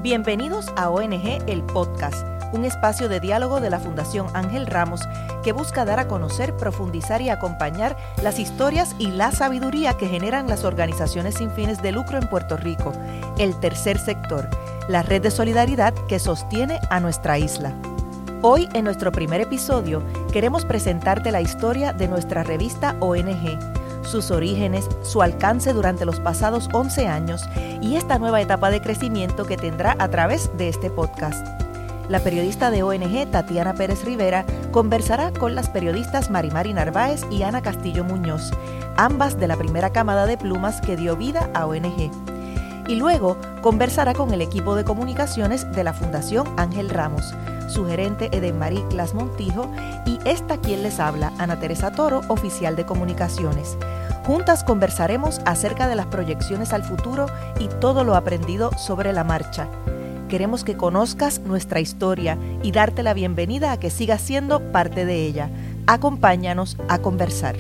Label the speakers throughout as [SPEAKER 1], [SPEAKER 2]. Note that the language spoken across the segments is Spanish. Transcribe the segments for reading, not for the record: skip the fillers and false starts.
[SPEAKER 1] Bienvenidos a ONG El Podcast, un espacio de diálogo de la Fundación Ángel Ramos que busca dar a conocer, profundizar y acompañar las historias y la sabiduría que generan las organizaciones sin fines de lucro en Puerto Rico, el tercer sector, la red de solidaridad que sostiene a nuestra isla. Hoy, en nuestro primer episodio, queremos presentarte la historia de nuestra revista ONG, sus orígenes, su alcance durante los pasados 11 años y esta nueva etapa de crecimiento que tendrá a través de este podcast. La periodista de ONG, Tatiana Pérez Rivera, conversará con las periodistas Marimari Narváez y Ana Castillo Muñoz, ambas de la primera camada de plumas que dio vida a ONG. Y luego conversará con el equipo de comunicaciones de la Fundación Ángel Ramos, su gerente Edenmarí Clas Montijo y esta quien les habla, Ana Teresa Toro, oficial de comunicaciones. Juntas conversaremos acerca de las proyecciones al futuro y todo lo aprendido sobre la marcha. Queremos que conozcas nuestra historia y darte la bienvenida a que sigas siendo parte de ella. Acompáñanos a conversar.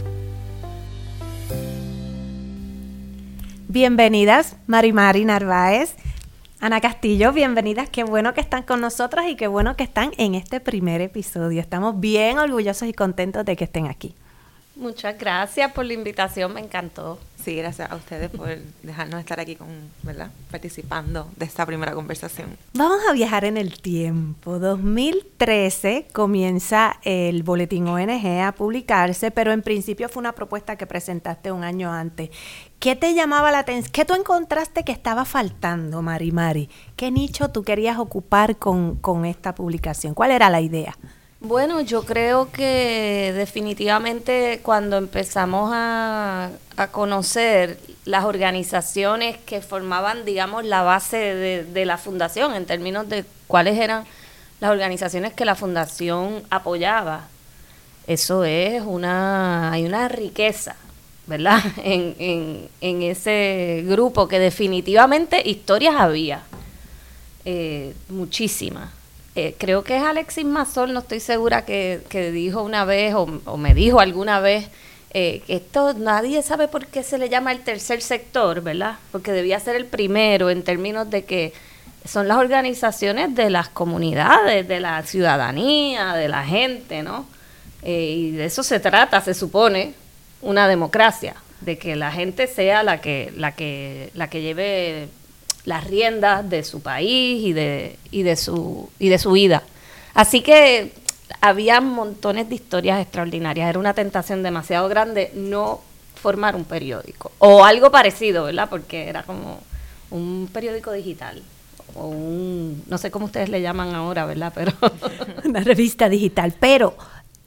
[SPEAKER 2] Bienvenidas, Marimari Narváez, Ana Castillo, bienvenidas. Qué bueno que están con nosotras y qué bueno que están en este primer episodio. Estamos bien orgullosos y contentos de que estén aquí.
[SPEAKER 3] Muchas gracias por la invitación, me encantó.
[SPEAKER 4] Sí, gracias a ustedes por dejarnos estar aquí ¿verdad? Participando de esta primera conversación.
[SPEAKER 2] Vamos a viajar en el tiempo. 2013 comienza el Boletín ONG a publicarse, pero en principio fue una propuesta que presentaste un año antes. ¿Qué te llamaba la atención? ¿Qué tú encontraste que estaba faltando, Marimari? ¿Qué nicho tú querías ocupar con esta publicación? ¿Cuál era la idea?
[SPEAKER 3] Bueno, yo creo que definitivamente cuando empezamos a conocer las organizaciones que formaban, digamos, la base de la fundación, en términos de cuáles eran las organizaciones que la fundación apoyaba, eso es hay una riqueza, ¿verdad? En ese grupo que definitivamente historias había, muchísimas. Creo que es Alexis Mazol, no estoy segura, que dijo una vez o me dijo alguna vez que esto nadie sabe por qué se le llama el tercer sector, ¿verdad? Porque debía ser el primero en términos de que son las organizaciones de las comunidades, de la ciudadanía, de la gente, ¿no? Y de eso se trata, se supone, una democracia, de que la gente sea la que lleve las riendas de su país y de su vida. Así que había montones de historias extraordinarias. Era una tentación demasiado grande no formar un periódico o algo parecido, ¿verdad? Porque era como un periódico digital o no sé cómo ustedes le llaman ahora, ¿verdad? Pero
[SPEAKER 2] una revista digital. Pero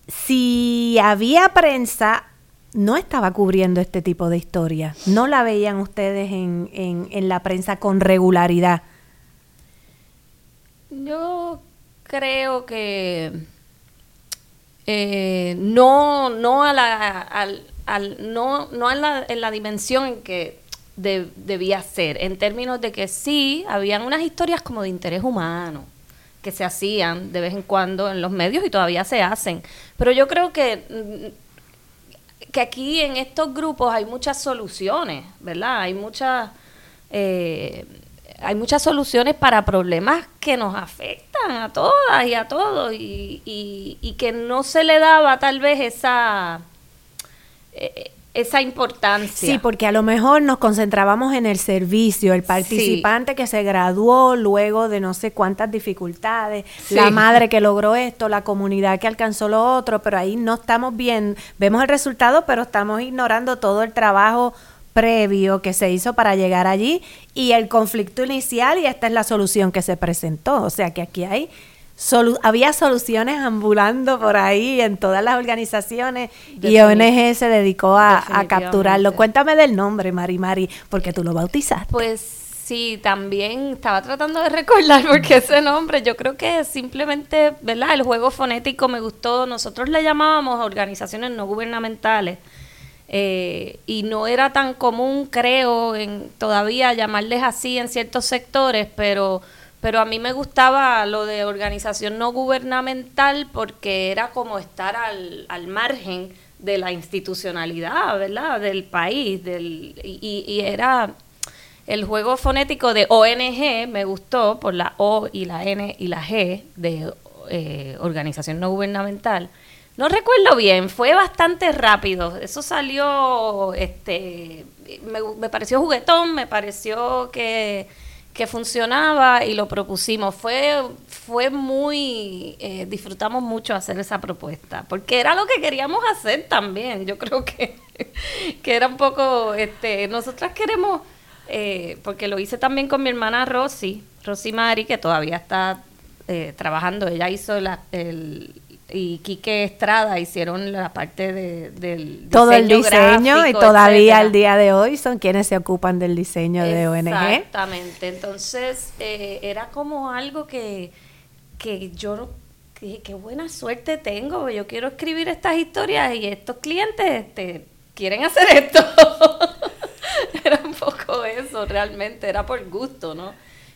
[SPEAKER 2] si había prensa, no estaba cubriendo este tipo de historia. ¿No la veían ustedes en la prensa con regularidad?
[SPEAKER 3] Yo creo que no en la dimensión en que debía ser, en términos de que sí, habían unas historias como de interés humano que se hacían de vez en cuando en los medios y todavía se hacen. Pero yo creo que aquí en estos grupos hay muchas soluciones, ¿verdad? Hay muchas soluciones para problemas que nos afectan a todas y a todos y que no se le daba tal vez esa importancia.
[SPEAKER 2] Sí, porque a lo mejor nos concentrábamos en el servicio, el participante que se graduó luego de no sé cuántas dificultades, la madre que logró esto, la comunidad que alcanzó lo otro, pero ahí no estamos bien, vemos el resultado, pero estamos ignorando todo el trabajo previo que se hizo para llegar allí y el conflicto inicial, y esta es la solución que se presentó. O sea que aquí había soluciones ambulando por ahí en todas las organizaciones y ONG se dedicó a capturarlo. Cuéntame del nombre, Marimari, porque tú lo bautizaste.
[SPEAKER 3] Pues sí, también estaba tratando de recordar porque ese nombre, yo creo que simplemente, ¿verdad? El juego fonético me gustó. Nosotros le llamábamos organizaciones no gubernamentales y no era tan común, creo, todavía llamarles así en ciertos sectores, pero a mí me gustaba lo de organización no gubernamental porque era como estar al margen de la institucionalidad, ¿verdad?, del país, y era el juego fonético de ONG me gustó por la O y la N y la G de organización no gubernamental. No recuerdo bien, fue bastante rápido. Eso salió, me pareció juguetón, me pareció que funcionaba y lo propusimos. Fue muy, disfrutamos mucho hacer esa propuesta, porque era lo que queríamos hacer también. Yo creo que era un poco, nosotras queremos, porque lo hice también con mi hermana Rosy Mari, que todavía está trabajando. Ella hizo y Quique Estrada hicieron la parte del
[SPEAKER 2] todo el diseño
[SPEAKER 3] gráfico,
[SPEAKER 2] y todavía
[SPEAKER 3] etcétera.
[SPEAKER 2] al día de hoy son quienes se ocupan del diseño de ONG.
[SPEAKER 3] Exactamente, entonces era como algo que yo qué buena suerte tengo, yo quiero escribir estas historias y estos clientes quieren hacer esto. Era un poco eso, realmente, era por gusto, ¿no?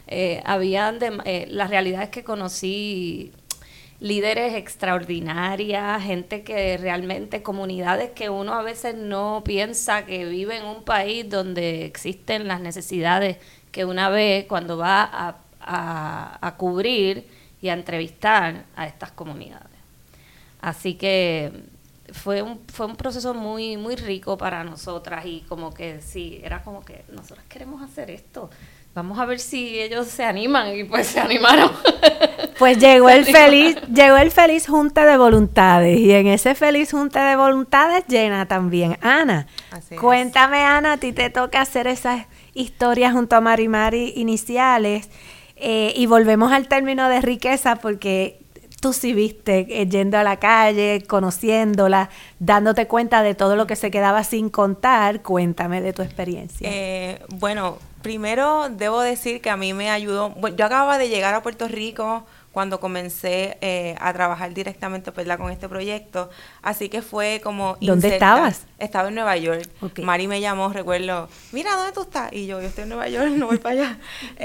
[SPEAKER 3] La realidad es que conocí líderes extraordinarias, gente que realmente, comunidades que uno a veces no piensa que vive en un país donde existen las necesidades que una ve cuando va a cubrir y a entrevistar a estas comunidades. Así que fue un proceso muy, muy rico para nosotras y como que sí, era como que nosotras queremos hacer esto. Vamos a ver si ellos se animan y pues se animaron.
[SPEAKER 2] Pues llegó el feliz junta de voluntades y en ese feliz junta de voluntades llena también Ana.
[SPEAKER 4] Así
[SPEAKER 2] Cuéntame, Ana, a ti te toca hacer esas historias junto a Mari iniciales y volvemos al término de riqueza porque tú sí viste yendo a la calle, conociéndola, dándote cuenta de todo lo que se quedaba sin contar. Cuéntame de tu experiencia.
[SPEAKER 4] Bueno, primero debo decir que a mí me ayudó. Bueno, yo acababa de llegar a Puerto Rico cuando comencé a trabajar directamente, ¿verdad?, con este proyecto, así que fue como
[SPEAKER 2] ¿Dónde estabas?
[SPEAKER 4] Estaba en Nueva York.
[SPEAKER 2] Okay.
[SPEAKER 4] Mari me llamó, recuerdo, mira, ¿dónde tú estás? Y yo estoy en Nueva York, no voy para allá.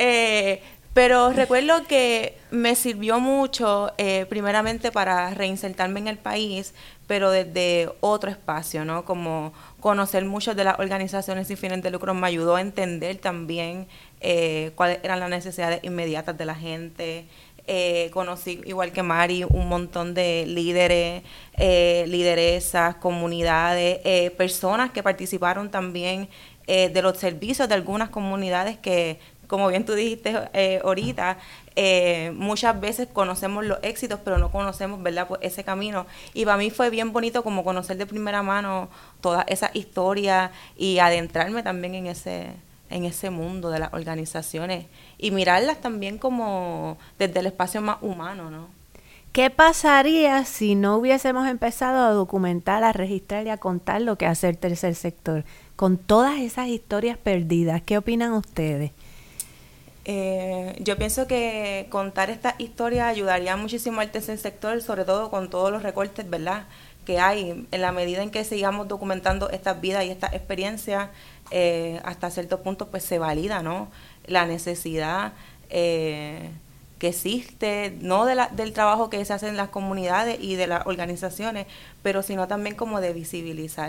[SPEAKER 4] Pero recuerdo que me sirvió mucho, primeramente para reinsertarme en el país, pero desde otro espacio, ¿no? Como conocer muchas de las organizaciones sin fines de lucro me ayudó a entender también cuáles eran las necesidades inmediatas de la gente. Conocí, igual que Mari, un montón de líderes, lideresas, comunidades, personas que participaron también de los servicios de algunas comunidades que, como bien tú dijiste ahorita, muchas veces conocemos los éxitos, pero no conocemos, ¿verdad?, pues ese camino. Y para mí fue bien bonito como conocer de primera mano todas esas historias y adentrarme también en ese mundo de las organizaciones y mirarlas también como desde el espacio más humano, ¿no?
[SPEAKER 2] ¿Qué pasaría si no hubiésemos empezado a documentar, a registrar y a contar lo que hace el tercer sector? Con todas esas historias perdidas, ¿qué opinan ustedes?
[SPEAKER 4] Yo pienso que contar estas historias ayudaría muchísimo al tercer sector, sobre todo con todos los recortes, ¿verdad?, que hay. En la medida en que sigamos documentando estas vidas y estas experiencias, hasta cierto punto pues se valida, ¿no?, la necesidad que existe, no del trabajo que se hace en las comunidades y de las organizaciones, pero sino también como de visibilizar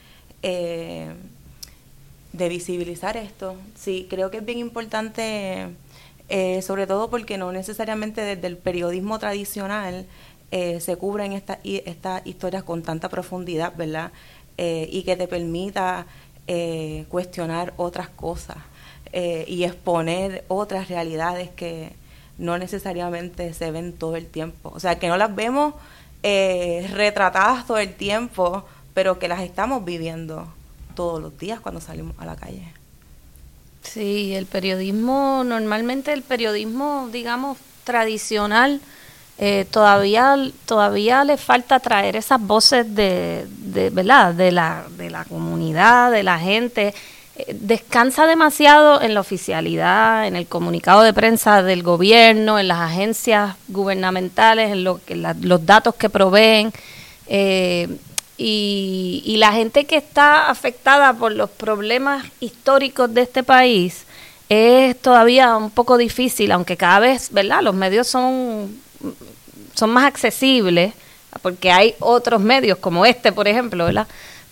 [SPEAKER 4] esto. Sí, creo que es bien importante, sobre todo porque no necesariamente desde el periodismo tradicional se cubren estas historias con tanta profundidad, ¿verdad?, y que te permita cuestionar otras cosas y exponer otras realidades que no necesariamente se ven todo el tiempo. O sea, que no las vemos retratadas todo el tiempo, pero que las estamos viviendo todos los días cuando salimos a la calle.
[SPEAKER 3] Sí, normalmente el periodismo, digamos, tradicional, todavía le falta traer esas voces ¿verdad?, de la comunidad, de la gente. Descansa demasiado en la oficialidad, en el comunicado de prensa del gobierno, en las agencias gubernamentales, en los datos que proveen. Y la gente que está afectada por los problemas históricos de este país es todavía un poco difícil, aunque cada vez, ¿verdad?, los medios son más accesibles, porque hay otros medios como este, por ejemplo, ¿verdad?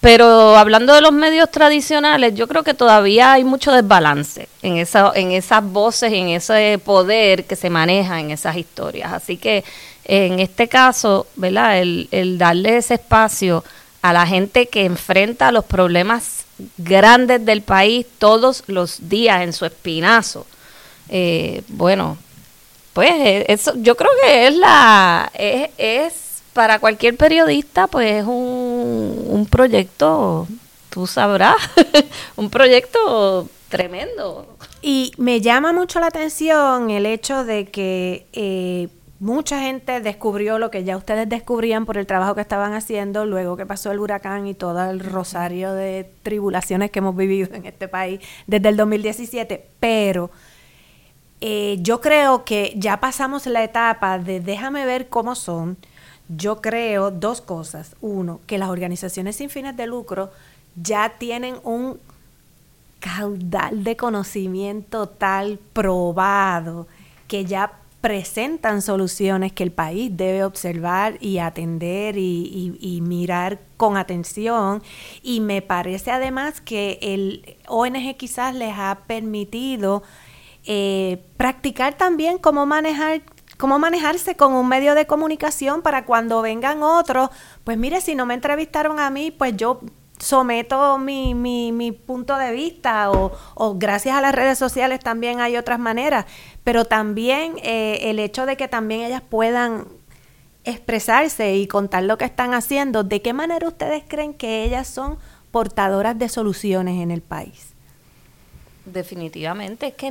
[SPEAKER 3] Pero hablando de los medios tradicionales, yo creo que todavía hay mucho desbalance en esas voces y en ese poder que se maneja en esas historias. Así que en este caso, ¿verdad? El darle ese espacio a la gente que enfrenta los problemas grandes del país todos los días en su espinazo. Bueno, pues eso yo creo que es para cualquier periodista, pues es un proyecto, tú sabrás, un proyecto tremendo.
[SPEAKER 2] Y me llama mucho la atención el hecho de que mucha gente descubrió lo que ya ustedes descubrían por el trabajo que estaban haciendo luego que pasó el huracán y todo el rosario de tribulaciones que hemos vivido en este país desde el 2017, pero yo creo que ya pasamos la etapa de déjame ver cómo son. Yo creo dos cosas. Uno, que las organizaciones sin fines de lucro ya tienen un caudal de conocimiento tal probado que ya presentan soluciones que el país debe observar y atender y mirar con atención. Y me parece además que el ONG quizás les ha permitido practicar también cómo manejarse con un medio de comunicación para cuando vengan otros, pues mire, si no me entrevistaron a mí, pues yo someto mi punto de vista o gracias a las redes sociales también hay otras maneras, pero también el hecho de que también ellas puedan expresarse y contar lo que están haciendo, ¿de qué manera ustedes creen que ellas son portadoras de soluciones en el país?
[SPEAKER 3] Definitivamente, es que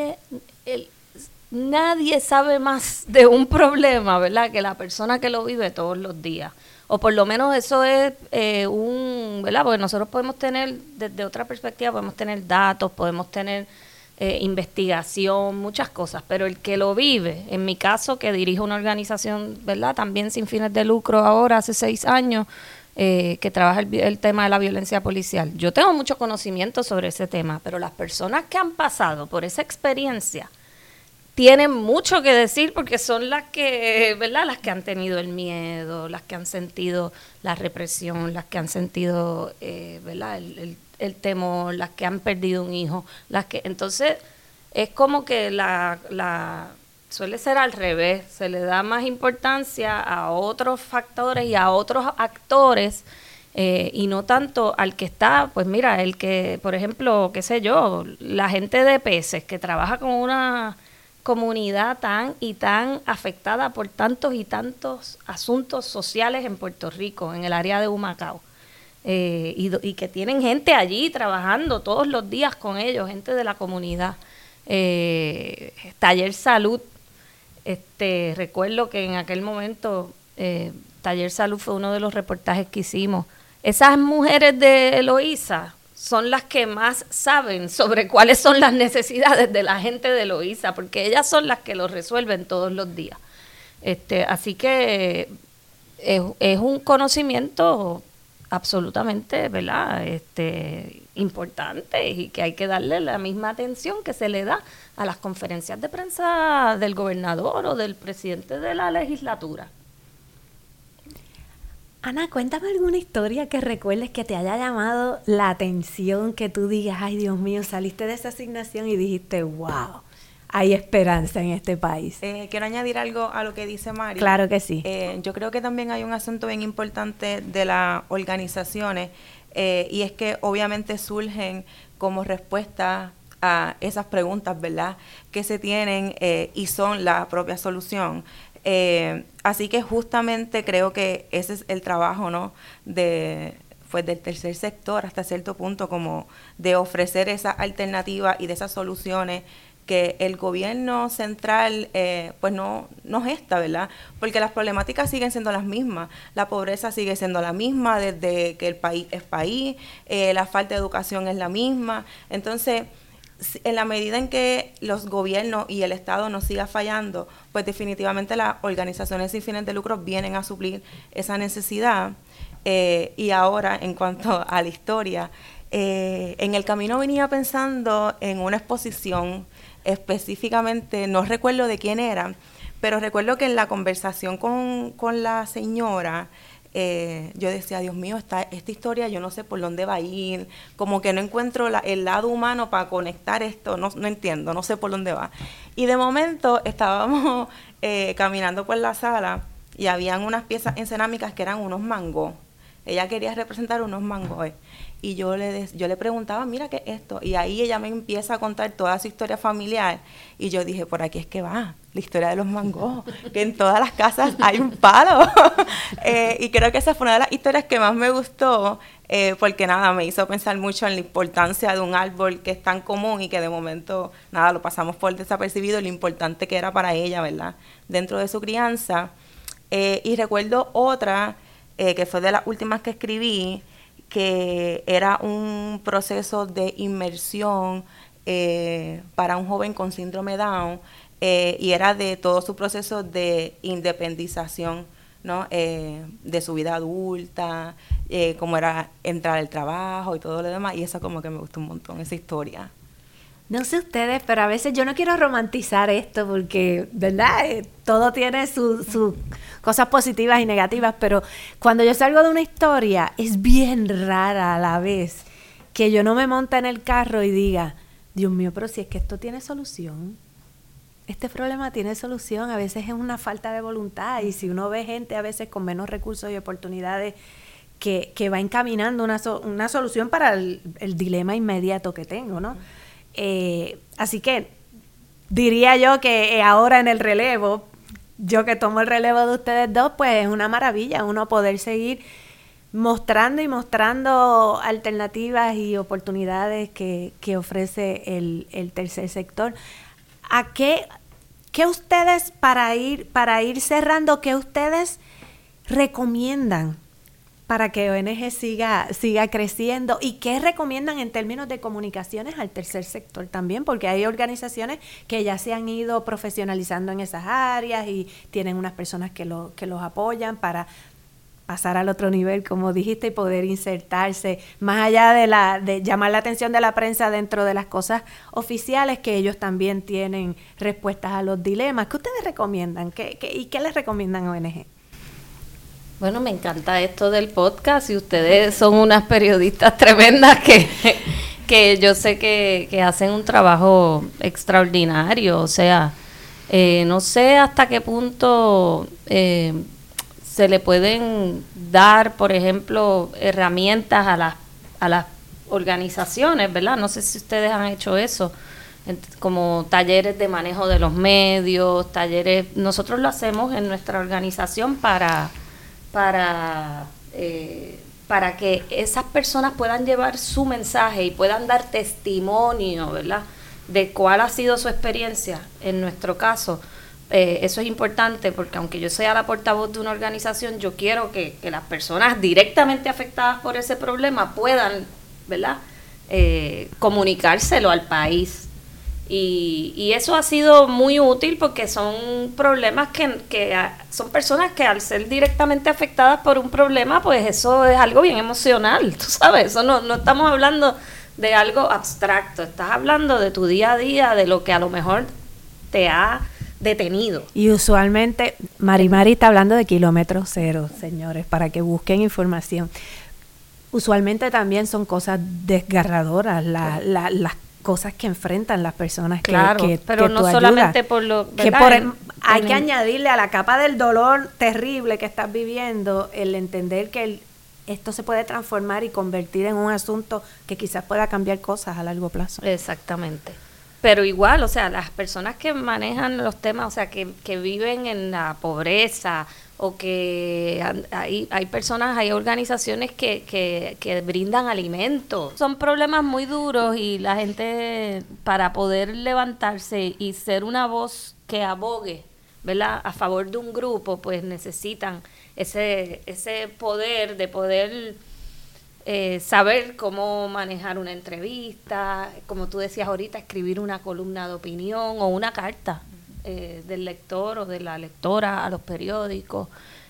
[SPEAKER 3] nadie sabe más de un problema, ¿verdad?, que la persona que lo vive todos los días. O por lo menos eso es ¿verdad? Porque nosotros podemos tener, desde otra perspectiva, podemos tener datos, podemos tener investigación, muchas cosas, pero el que lo vive, en mi caso, que dirijo una organización, ¿verdad?, también sin fines de lucro ahora, hace 6 años, que trabaja el tema de la violencia policial. Yo tengo mucho conocimiento sobre ese tema, pero las personas que han pasado por esa experiencia tienen mucho que decir porque son las que, ¿verdad?, las que han tenido el miedo, las que han sentido la represión, las que han sentido, ¿verdad?, el temor, las que han perdido un hijo, entonces es como que suele ser al revés, se le da más importancia a otros factores y a otros actores y no tanto al que está, pues mira, el que, por ejemplo, qué sé yo, la gente de Peces que trabaja con una comunidad tan y tan afectada por tantos y tantos asuntos sociales en Puerto Rico, en el área de Humacao, y que tienen gente allí trabajando todos los días con ellos, gente de la comunidad. Taller Salud, recuerdo que en aquel momento Taller Salud fue uno de los reportajes que hicimos. Esas mujeres de Eloísa son las que más saben sobre cuáles son las necesidades de la gente de Eloísa, porque ellas son las que lo resuelven todos los días. Así que es un conocimiento absolutamente, ¿verdad?, importante y que hay que darle la misma atención que se le da a las conferencias de prensa del gobernador o del presidente de la legislatura.
[SPEAKER 2] Ana, cuéntame alguna historia que recuerdes que te haya llamado la atención, que tú digas, ay Dios mío, saliste de esa asignación y dijiste, wow, hay esperanza en este país.
[SPEAKER 4] Quiero añadir algo a lo que dice Mari.
[SPEAKER 2] Claro que sí.
[SPEAKER 4] Yo creo que también hay un asunto bien importante de las organizaciones y es que obviamente surgen como respuesta a esas preguntas, ¿verdad?, que se tienen y son la propia solución. Así que justamente creo que ese es el trabajo, ¿no?, del tercer sector hasta cierto punto, como de ofrecer esa alternativa y de esas soluciones que el gobierno central pues no gesta, ¿verdad? Porque las problemáticas siguen siendo las mismas, la pobreza sigue siendo la misma desde que el país es país, la falta de educación es la misma. Entonces, en la medida en que los gobiernos y el Estado nos siga fallando, pues definitivamente las organizaciones sin fines de lucro vienen a suplir esa necesidad. Y ahora, en cuanto a la historia, en el camino venía pensando en una exposición específicamente, no recuerdo de quién era, pero recuerdo que en la conversación con la señora, yo decía, Dios mío, esta historia yo no sé por dónde va a ir, como que no encuentro el lado humano para conectar esto, no entiendo, no sé por dónde va. Y de momento estábamos caminando por la sala y habían unas piezas en cerámicas que eran unos mangos. Ella quería representar unos mangos. Y yo le preguntaba, mira, ¿qué es esto? Y ahí ella me empieza a contar toda su historia familiar. Y yo dije, por aquí es que va, la historia de los mangos, que en todas las casas hay un palo. Y creo que esa fue una de las historias que más me gustó, porque nada, me hizo pensar mucho en la importancia de un árbol que es tan común y que de momento, nada, lo pasamos por desapercibido, lo importante que era para ella, ¿verdad? Dentro de su crianza. Y recuerdo otra, que fue de las últimas que escribí, que era un proceso de inmersión para un joven con síndrome Down, y era de todo su proceso de independización, ¿no? De su vida adulta, cómo era entrar al trabajo y todo lo demás, y eso como que me gustó un montón, esa historia.
[SPEAKER 2] No sé ustedes, pero a veces yo no quiero romantizar esto porque, ¿verdad? Todo tiene sus cosas positivas y negativas, pero cuando yo salgo de una historia es bien rara a la vez que yo no me monte en el carro y diga, Dios mío, pero si es que esto tiene solución, este problema tiene solución, a veces es una falta de voluntad, y si uno ve gente a veces con menos recursos y oportunidades que va encaminando una solución para el dilema inmediato que tengo, ¿no? Así que diría yo que ahora en el relevo, yo que tomo el relevo de ustedes dos, pues es una maravilla uno poder seguir mostrando alternativas y oportunidades que ofrece el tercer sector. ¿A qué ustedes, para ir cerrando, qué ustedes recomiendan para que ONG siga creciendo, y qué recomiendan en términos de comunicaciones al tercer sector también? Porque hay organizaciones que ya se han ido profesionalizando en esas áreas y tienen unas personas que los apoyan para pasar al otro nivel, como dijiste, y poder insertarse más allá de llamar la atención de la prensa dentro de las cosas oficiales, que ellos también tienen respuestas a los dilemas. ¿Qué ustedes recomiendan? ¿Y qué les recomiendan a ONG?
[SPEAKER 3] Bueno, me encanta esto del podcast, y ustedes son unas periodistas tremendas que yo sé que hacen un trabajo extraordinario. O sea, no sé hasta qué punto se le pueden dar, por ejemplo, herramientas a las organizaciones, ¿verdad? No sé si ustedes han hecho eso, como talleres de manejo de los medios, talleres. Nosotros lo hacemos en nuestra organización para que esas personas puedan llevar su mensaje y puedan dar testimonio, ¿verdad?, de cuál ha sido su experiencia. En nuestro caso, eso es importante, porque aunque yo sea la portavoz de una organización, yo quiero que las personas directamente afectadas por ese problema puedan, ¿verdad?, comunicárselo al país. Y eso ha sido muy útil, porque son problemas que son personas que, al ser directamente afectadas por un problema, pues eso es algo bien emocional, tú sabes. Eso no estamos hablando de algo abstracto, estás hablando de tu día a día, de lo que a lo mejor te ha detenido.
[SPEAKER 2] Y usualmente Mari está hablando de kilómetro cero, señores, para que busquen información. Usualmente también son cosas desgarradoras, las cosas que enfrentan las personas
[SPEAKER 3] pero no solamente por lo
[SPEAKER 2] que hay que añadirle a la capa del dolor terrible que estás viviendo el entender que esto se puede transformar y convertir en un asunto que quizás pueda cambiar cosas a largo plazo.
[SPEAKER 3] Exactamente. Pero igual, o sea, las personas que manejan los temas, o sea, que viven en la pobreza, o que hay personas, hay organizaciones que brindan alimentos. Son problemas muy duros, y la gente, para poder levantarse y ser una voz que abogue, ¿verdad?, a favor de un grupo, pues necesitan ese poder de poder saber cómo manejar una entrevista, como tú decías ahorita, escribir una columna de opinión o una carta del lector o de la lectora a los periódicos,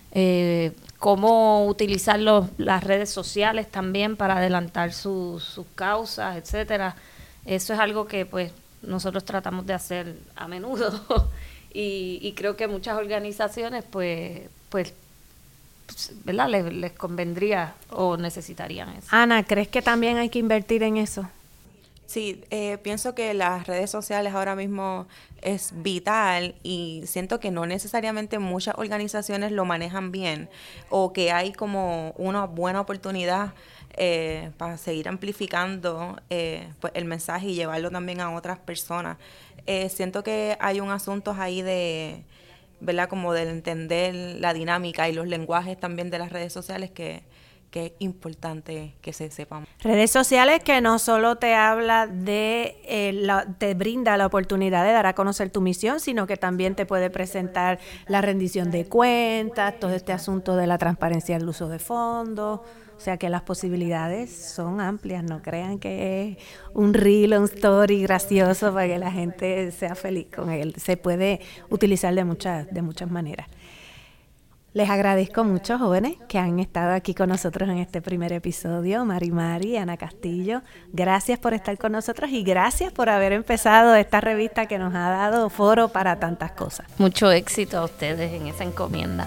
[SPEAKER 3] cómo utilizar las redes sociales también para adelantar sus causas, etcétera. Eso es algo que pues nosotros tratamos de hacer a menudo y creo que muchas organizaciones pues ¿verdad? Les convendría o necesitarían eso.
[SPEAKER 2] Ana, ¿crees que también hay que invertir en eso?
[SPEAKER 4] Sí, pienso que las redes sociales ahora mismo es vital y siento que no necesariamente muchas organizaciones lo manejan bien o que hay como una buena oportunidad para seguir amplificando pues el mensaje y llevarlo también a otras personas. Siento que hay un asunto ahí de, ¿verdad? Como de entender la dinámica y los lenguajes también de las redes sociales que es importante que se sepan.
[SPEAKER 2] Redes sociales que no solo te habla te brinda la oportunidad de dar a conocer tu misión, sino que también te puede presentar la rendición de cuentas, todo este asunto de la transparencia del uso de fondos. O sea que las posibilidades son amplias, no crean que es un reel, un story gracioso para que la gente sea feliz con él. Se puede utilizar de muchas maneras. Les agradezco mucho, jóvenes, que han estado aquí con nosotros en este primer episodio. Mari, Ana Castillo, gracias por estar con nosotros y gracias por haber empezado esta revista que nos ha dado foro para tantas cosas.
[SPEAKER 3] Mucho éxito a ustedes en esa encomienda.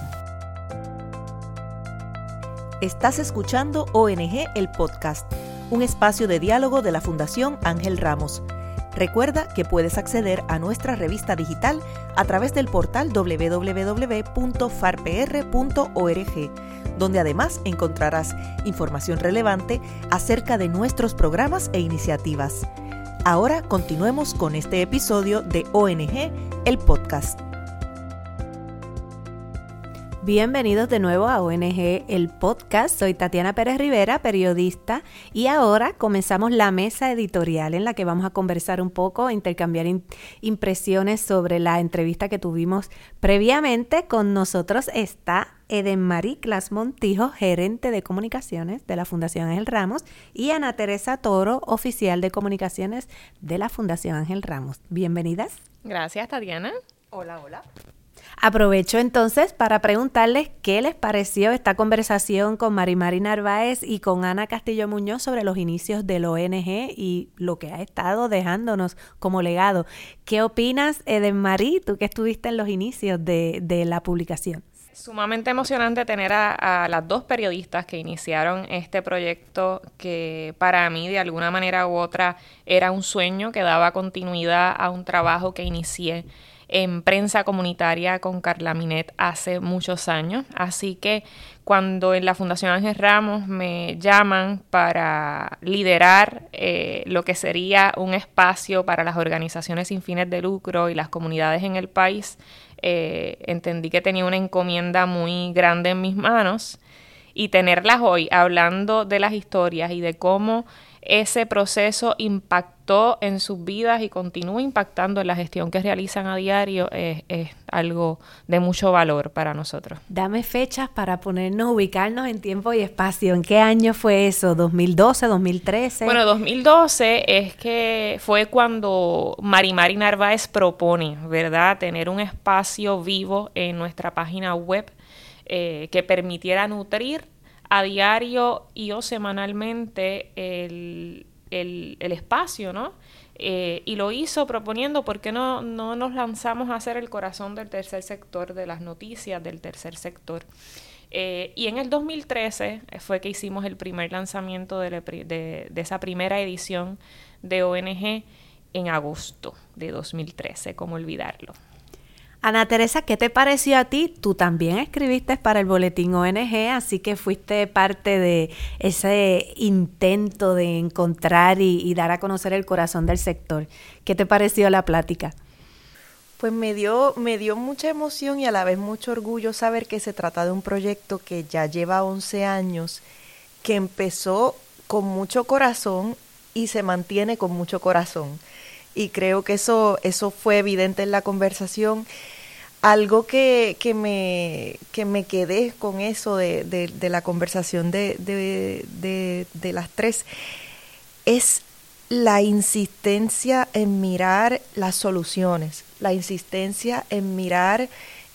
[SPEAKER 1] Estás escuchando ONG, el podcast, un espacio de diálogo de la Fundación Ángel Ramos. Recuerda que puedes acceder a nuestra revista digital a través del portal www.farpr.org, donde además encontrarás información relevante acerca de nuestros programas e iniciativas. Ahora continuemos con este episodio de ONG, el podcast.
[SPEAKER 2] Bienvenidos de nuevo a ONG, el podcast. Soy Tatiana Pérez Rivera, periodista, y ahora comenzamos la mesa editorial en la que vamos a conversar un poco, intercambiar impresiones sobre la entrevista que tuvimos previamente. Con nosotros está Edenmarí Clas Montijo, gerente de comunicaciones de la Fundación Ángel Ramos, y Ana Teresa Toro, oficial de comunicaciones de la Fundación Ángel Ramos. Bienvenidas.
[SPEAKER 5] Gracias, Tatiana.
[SPEAKER 1] Hola.
[SPEAKER 2] Aprovecho entonces para preguntarles qué les pareció esta conversación con Mari Narváez y con Ana Castillo Muñoz sobre los inicios del ONG y lo que ha estado dejándonos como legado. ¿Qué opinas, Edenmarí, tú que estuviste en los inicios de la publicación?
[SPEAKER 5] Sumamente emocionante tener a las dos periodistas que iniciaron este proyecto que para mí de alguna manera u otra era un sueño que daba continuidad a un trabajo que inicié en prensa comunitaria con Carla Minet hace muchos años. Así que cuando en la Fundación Ángel Ramos me llaman para liderar lo que sería un espacio para las organizaciones sin fines de lucro y las comunidades en el país, entendí que tenía una encomienda muy grande en mis manos, y tenerlas hoy hablando de las historias y de cómo ese proceso impactó en sus vidas y continúa impactando en la gestión que realizan a diario es algo de mucho valor para nosotros.
[SPEAKER 2] Dame fechas para ubicarnos en tiempo y espacio. ¿En qué año fue eso? ¿2012, 2013?
[SPEAKER 5] Bueno, 2012 es que fue cuando Mari Narváez propone, ¿verdad?, tener un espacio vivo en nuestra página web que permitiera nutrir a diario y o semanalmente el espacio, ¿no? Y lo hizo proponiendo por qué no nos lanzamos a hacer el corazón del tercer sector, de las noticias del tercer sector. Y en el 2013 fue que hicimos el primer lanzamiento de esa primera edición de ONG en agosto de 2013, ¿cómo olvidarlo?
[SPEAKER 2] Ana Teresa, ¿qué te pareció a ti? Tú también escribiste para el boletín ONG, así que fuiste parte de ese intento de encontrar y dar a conocer el corazón del sector. ¿Qué te pareció la plática?
[SPEAKER 1] Pues me dio mucha emoción y a la vez mucho orgullo saber que se trata de un proyecto que ya lleva 11 años, que empezó con mucho corazón y se mantiene con mucho corazón. Y creo que eso fue evidente en la conversación. Algo que me quedé con eso de la conversación de las tres es la insistencia en mirar las soluciones, la insistencia en mirar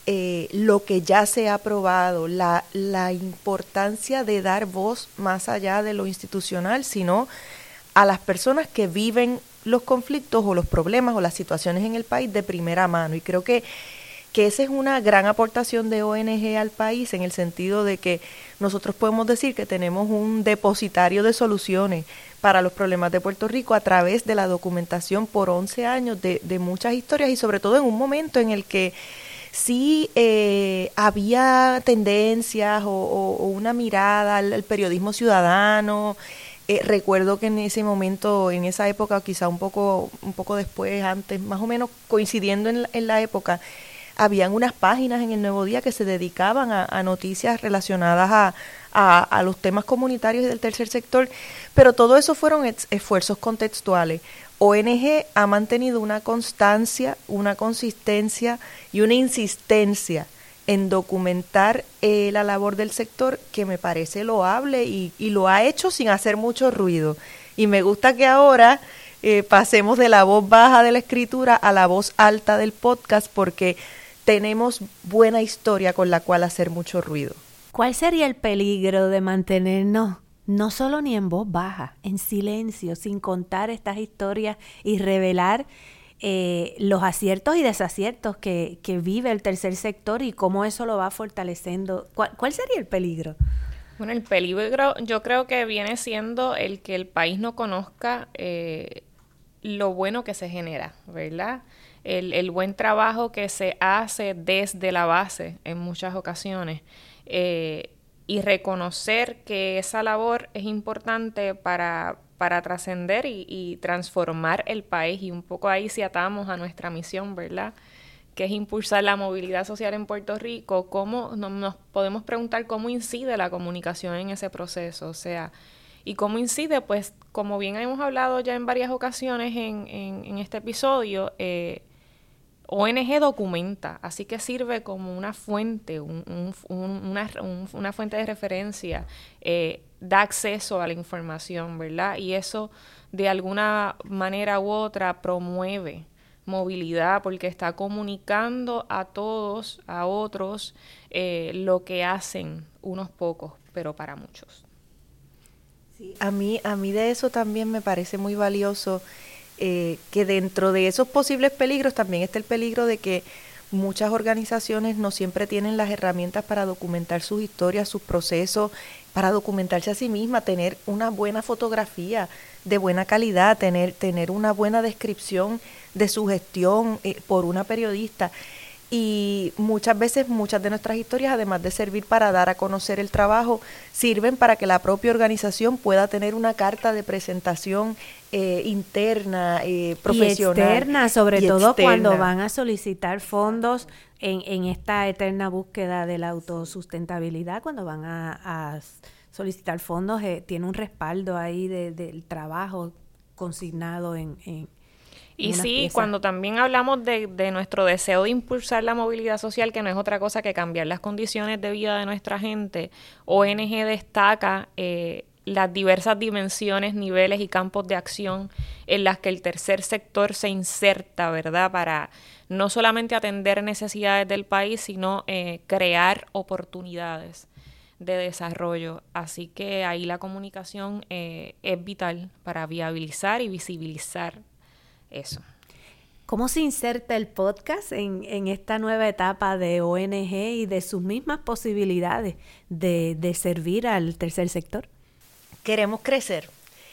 [SPEAKER 1] lo que ya se ha aprobado, la importancia de dar voz más allá de lo institucional, sino a las personas que viven los conflictos o los problemas o las situaciones en el país de primera mano. Y creo que que esa es una gran aportación de ONG al país, en el sentido de que nosotros podemos decir que tenemos un depositario de soluciones para los problemas de Puerto Rico a través de la documentación por 11 años de muchas historias, y sobre todo en un momento en el que sí había tendencias o una mirada al periodismo ciudadano. Recuerdo que en ese momento, en esa época, quizá un poco después, antes, más o menos coincidiendo en la época, habían unas páginas en El Nuevo Día que se dedicaban a noticias relacionadas a los temas comunitarios y del tercer sector, pero todo eso fueron esfuerzos contextuales. ONG ha mantenido una constancia, una consistencia y una insistencia en documentar la labor del sector, que me parece loable, y lo ha hecho sin hacer mucho ruido. Y me gusta que ahora pasemos de la voz baja de la escritura a la voz alta del podcast, porque tenemos buena historia con la cual hacer mucho ruido.
[SPEAKER 2] ¿Cuál sería el peligro de mantenernos no solo ni en voz baja, en silencio, sin contar estas historias y revelar los aciertos y desaciertos que vive el tercer sector y cómo eso lo va fortaleciendo? ¿Cuál sería el peligro?
[SPEAKER 5] Bueno, el peligro yo creo que viene siendo el que el país no conozca lo bueno que se genera, ¿verdad? El buen trabajo que se hace desde la base en muchas ocasiones, y reconocer que esa labor es importante para trascender y transformar el país. Y un poco ahí si atamos a nuestra misión, ¿verdad?, que es impulsar la movilidad social en Puerto Rico. ¿Cómo nos podemos preguntar cómo incide la comunicación en ese proceso? O sea, y cómo incide, pues, como bien hemos hablado ya en varias ocasiones en este episodio, ONG documenta, así que sirve como una fuente, una fuente de referencia, da acceso a la información, ¿verdad? Y eso de alguna manera u otra promueve movilidad, porque está comunicando a todos, a otros, lo que hacen unos pocos, pero para muchos.
[SPEAKER 1] Sí, a mí de eso también me parece muy valioso, que dentro de esos posibles peligros también está el peligro de que muchas organizaciones no siempre tienen las herramientas para documentar sus historias, sus procesos, para documentarse a sí misma, tener una buena fotografía de buena calidad, tener una buena descripción de su gestión por una periodista. Y muchas veces muchas de nuestras historias, además de servir para dar a conocer el trabajo, sirven para que la propia organización pueda tener una carta de presentación interna, profesional.
[SPEAKER 2] Y externa, sobre todo
[SPEAKER 1] externa.
[SPEAKER 2] Cuando van a solicitar fondos en esta eterna búsqueda de la autosustentabilidad, cuando van a solicitar fondos, tiene un respaldo ahí del trabajo consignado en
[SPEAKER 5] y sí,
[SPEAKER 2] pieza.
[SPEAKER 5] Cuando también hablamos de nuestro deseo de impulsar la movilidad social, que no es otra cosa que cambiar las condiciones de vida de nuestra gente, ONG destaca las diversas dimensiones, niveles y campos de acción en las que el tercer sector se inserta, ¿verdad?, para no solamente atender necesidades del país, sino crear oportunidades de desarrollo. Así que ahí la comunicación es vital para viabilizar y visibilizar eso.
[SPEAKER 2] ¿Cómo se inserta el podcast en esta nueva etapa de ONG y de sus mismas posibilidades de servir al tercer sector?
[SPEAKER 1] Queremos crecer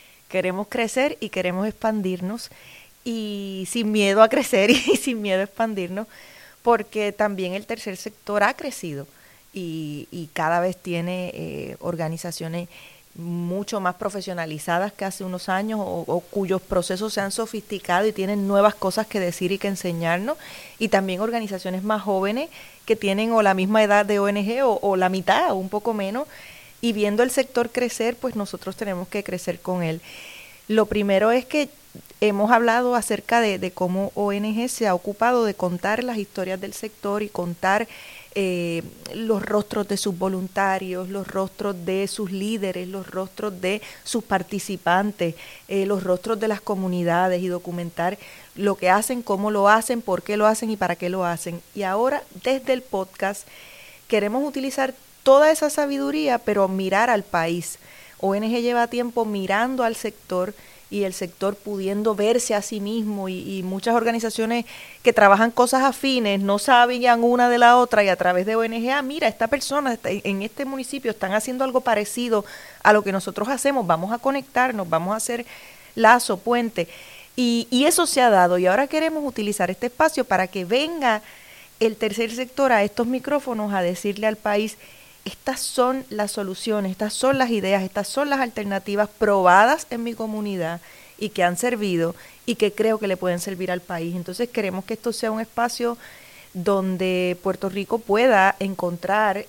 [SPEAKER 1] y queremos expandirnos, y sin miedo a crecer y sin miedo a expandirnos, porque también el tercer sector ha crecido y cada vez tiene organizaciones mucho más profesionalizadas que hace unos años, o cuyos procesos se han sofisticado y tienen nuevas cosas que decir y que enseñarnos, y también organizaciones más jóvenes que tienen o la misma edad de ONG o la mitad o un poco menos, y viendo el sector crecer, pues nosotros tenemos que crecer con él. Lo primero es que hemos hablado acerca de cómo ONG se ha ocupado de contar las historias del sector y contar los rostros de sus voluntarios, los rostros de sus líderes, los rostros de sus participantes, los rostros de las comunidades, y documentar lo que hacen, cómo lo hacen, por qué lo hacen y para qué lo hacen. Y ahora, desde el podcast, queremos utilizar toda esa sabiduría, pero mirar al país. ONG lleva tiempo mirando al sector y el sector pudiendo verse a sí mismo y muchas organizaciones que trabajan cosas afines no sabían una de la otra y a través de ONG, mira, esta persona en este municipio están haciendo algo parecido a lo que nosotros hacemos, vamos a conectarnos, vamos a hacer lazo, puente. Y eso se ha dado y ahora queremos utilizar este espacio para que venga el tercer sector a estos micrófonos a decirle al país, estas son las soluciones, estas son las ideas, estas son las alternativas probadas en mi comunidad y que han servido y que creo que le pueden servir al país. Entonces queremos que esto sea un espacio donde Puerto Rico pueda encontrar,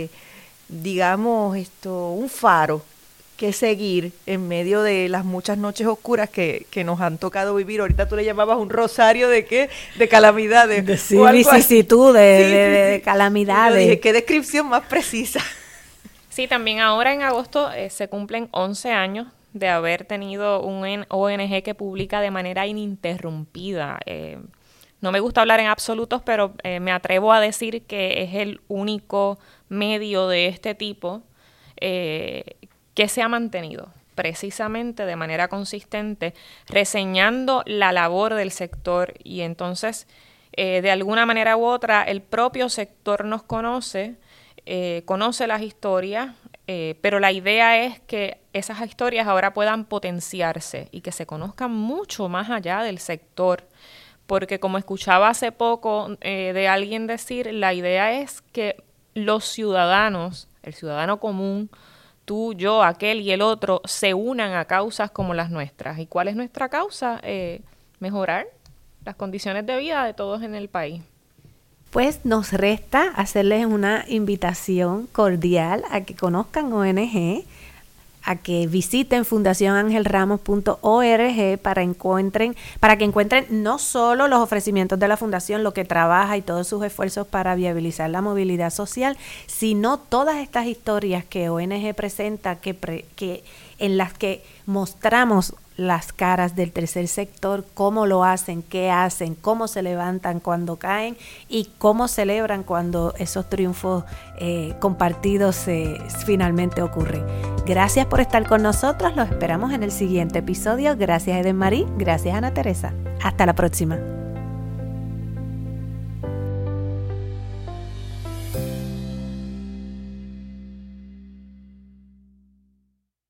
[SPEAKER 1] un faro que seguir en medio de las muchas noches oscuras que nos han tocado vivir. Ahorita tú le llamabas un rosario de ¿qué? De calamidades.
[SPEAKER 2] De vicisitudes, de calamidades.
[SPEAKER 1] Yo dije, qué descripción más precisa.
[SPEAKER 5] Sí, también ahora en agosto se cumplen 11 años de haber tenido un ONG que publica de manera ininterrumpida. No me gusta hablar en absolutos, pero me atrevo a decir que es el único medio de este tipo que se ha mantenido precisamente de manera consistente, reseñando la labor del sector y entonces de alguna manera u otra el propio sector nos conoce, conoce las historias, pero la idea es que esas historias ahora puedan potenciarse y que se conozcan mucho más allá del sector, porque como escuchaba hace poco de alguien decir, la idea es que los ciudadanos, el ciudadano común, tú, yo, aquel y el otro, se unan a causas como las nuestras. ¿Y cuál es nuestra causa? Mejorar las condiciones de vida de todos en el país.
[SPEAKER 2] Pues nos resta hacerles una invitación cordial a que conozcan ONG, a que visiten fundacionangelramos.org para que encuentren no solo los ofrecimientos de la fundación, lo que trabaja y todos sus esfuerzos para viabilizar la movilidad social, sino todas estas historias que ONG presenta, en las que mostramos las caras del tercer sector, cómo lo hacen, qué hacen, cómo se levantan cuando caen y cómo celebran cuando esos triunfos compartidos finalmente ocurren. Gracias por estar con nosotros, los esperamos en el siguiente episodio. Gracias Eden Marie, gracias Ana Teresa. Hasta la próxima.